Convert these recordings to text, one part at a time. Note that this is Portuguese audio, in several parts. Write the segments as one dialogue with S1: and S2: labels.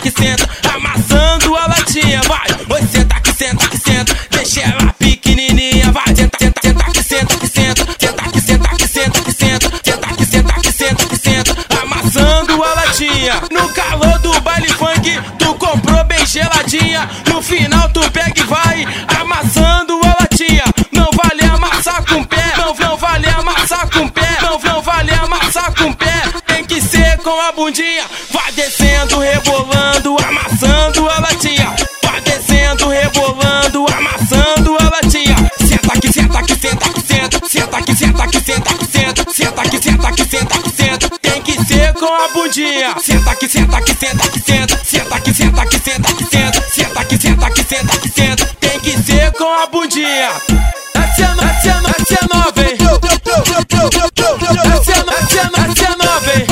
S1: que senta, amassando a latinha, vai. Oi, senta que senta que senta, deixa ela pequenininha, vai. Senta, senta, senta que senta que senta, senta que senta que senta que senta, senta que senta que senta que senta, amassando a latinha. No calor do baile funk, tu comprou bem geladinha, no final tu pega e vai amassando a latinha. Não vale amassar com o pé, não vale amassar com o pé, não vale amassar com o pé. Tem que ser com a bundinha, vai descendo, rebolando, amassando a latinha. Vai descendo, rebolando, amassando a latinha. Senta que senta que senta que senta, senta que senta que senta que senta, senta que senta que senta que senta. Tem que ser com a bundinha. Senta que senta que senta que senta, senta que senta que senta que senta, senta que senta que senta que senta. Tem que ser com a bundinha. Essa é nova, hein? Essa é nova, hein? Essa é nova, hein?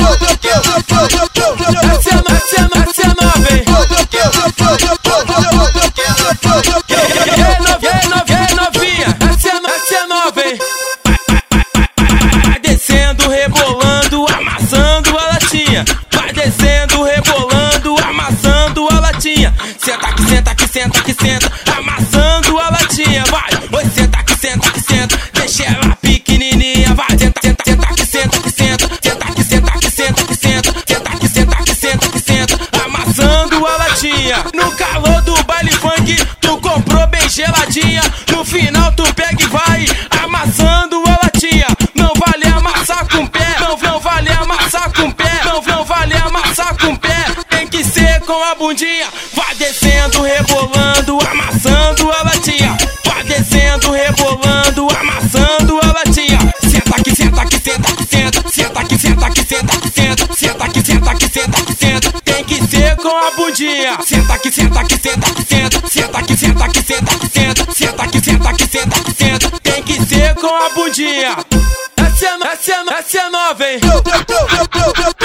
S1: Novinha, essa é nova, hein? Vai descendo, rebolando, amassando a latinha. Vai descendo, rebolando, amassando a latinha. Senta que senta que senta que senta, amassando a latinha, vai. Oi, senta que senta que senta, deixa ela pequenininha, vai. Senta, senta, senta que senta que senta, senta que senta que senta que senta, senta que senta que senta que senta, amassando a latinha. No calor do baile funk, tu comprou bem geladinha, no final tu pega e vai amassando a latinha. Não vale amassar com o pé, não vale amassar com o pé, não vale amassar com o pé. Tem que ser com a bundinha. Vai descendo, rebolando, amassando a latinha. Vai descendo, rebolando, amassando a latinha. Senta que senta que senta que senta, senta que senta que senta que senta, senta que senta que senta que senta. Tem que ser com a bundinha. Senta que senta que senta que senta, senta que senta que senta que senta, senta que senta que senta que senta. Tem que ser com a bundinha. Essa é nova, hein?